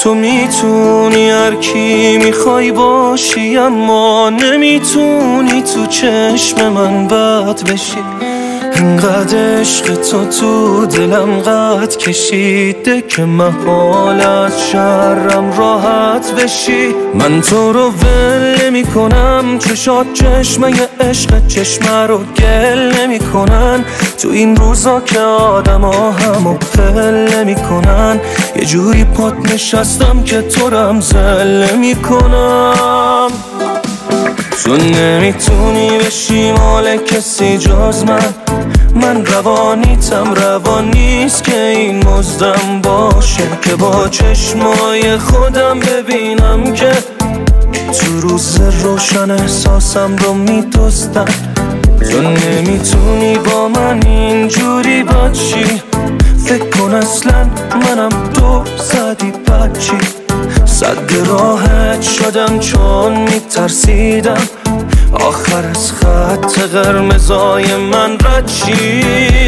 تو میتونی هر کی میخوای باشی، اما نمیتونی تو چشم من بد بشی. انقدر عشق تو دلم قد کشیده که محال از شرم راحت بشی. من تو رو ول نمی کنم، چشات چشمه عشق چشمه رو گل نمی کنن. تو این روزا که آدم ها همو پل نمی کنن، یه جوری پات نشستم که تو رم زل نمی کنم. تو نمیتونی بشی مال کسی جز من روانیتم روان نیست که این مزدم باشه، که با چشمای خودم ببینم که تو روز روشن احساسم رو میدزدم. تو نمیتونی با من اینجوری باشی، فکر کن اصلا منم تو زدی بچی. صد راحت شدم چون میترسیدم آخر از خط قرمزای من رد شی.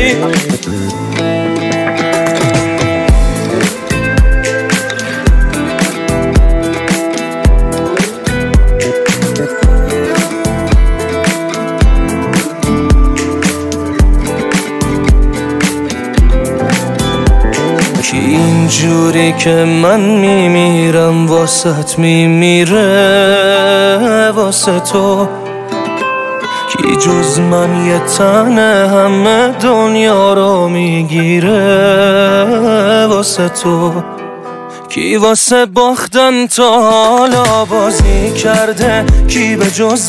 کی اینجوری که من میمیرم واسط میمیره واسه تو، کی جز من یه تنه همه دنیا رو میگیره واسه تو. کی واسه باختن تا حالا بازی کرده، کی به جز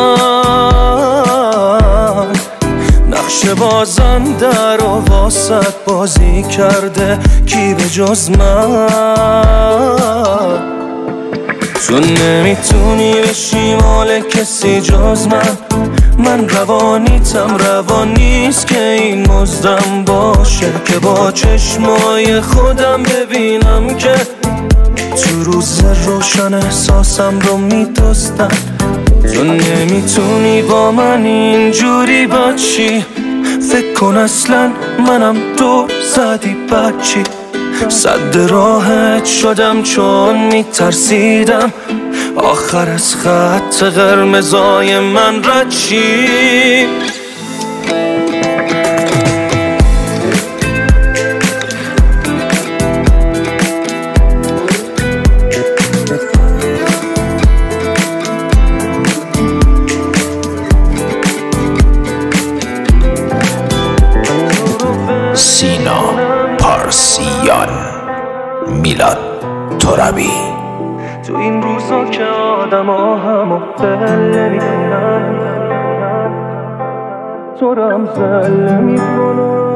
من نقش بازنده رو واسط بازی کرده، کی به جز من. تو نمیتونی بشی مال کسی جز من روانیتم روان نیست که این مزدم باشه، که با چشمای خودم ببینم که تو روز روشن احساسم رو میدزدم. تو نمیتونی با من اینجوری باشی، فکر کن اصلا منم تو زدی بچی. صد راحت شدم چون میترسیدم آخر از خط قرمزای من رد شی. سینا پارسیان، میلاد ترابی. تو این روزا که آدم ها همو دل نمی کنن، تو رم زل نمی کنن.